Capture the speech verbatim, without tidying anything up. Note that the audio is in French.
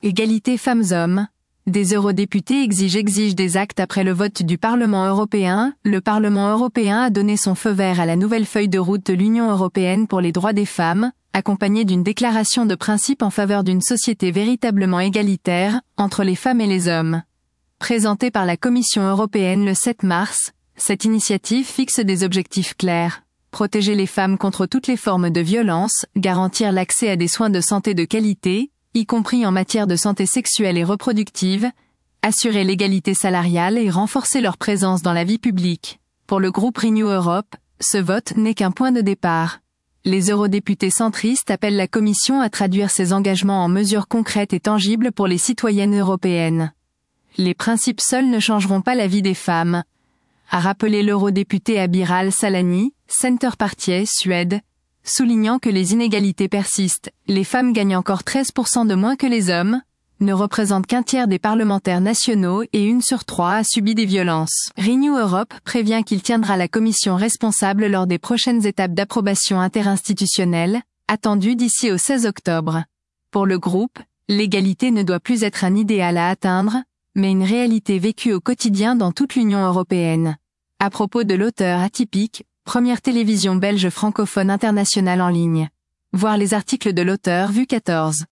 Égalité femmes-hommes. Des eurodéputés exigent exigent des actes après le vote du Parlement européen. Le Parlement européen a donné son feu vert à la nouvelle feuille de route de l'Union européenne pour les droits des femmes, accompagnée d'une déclaration de principe en faveur d'une société véritablement égalitaire, entre les femmes et les hommes. Présentée par la Commission européenne le sept mars, cette initiative fixe des objectifs clairs. Protéger les femmes contre toutes les formes de violence, garantir l'accès à des soins de santé de qualité, y compris en matière de santé sexuelle et reproductive, assurer l'égalité salariale et renforcer leur présence dans la vie publique. Pour le groupe Renew Europe, ce vote n'est qu'un point de départ. Les eurodéputés centristes appellent la Commission à traduire ses engagements en mesures concrètes et tangibles pour les citoyennes européennes. Les principes seuls ne changeront pas la vie des femmes, a rappelé l'eurodéputé Abiral Salani, Centerpartiet, Suède, soulignant que les inégalités persistent. Les femmes gagnent encore treize pour cent de moins que les hommes, ne représentent qu'un tiers des parlementaires nationaux et une sur trois a subi des violences. Renew Europe prévient qu'il tiendra la Commission responsable lors des prochaines étapes d'approbation interinstitutionnelle, attendues d'ici au seize octobre. Pour le groupe, l'égalité ne doit plus être un idéal à atteindre, mais une réalité vécue au quotidien dans toute l'Union européenne. À propos de l'auteur atypique, première télévision belge francophone internationale en ligne. Voir les articles de l'auteur vue quatorze.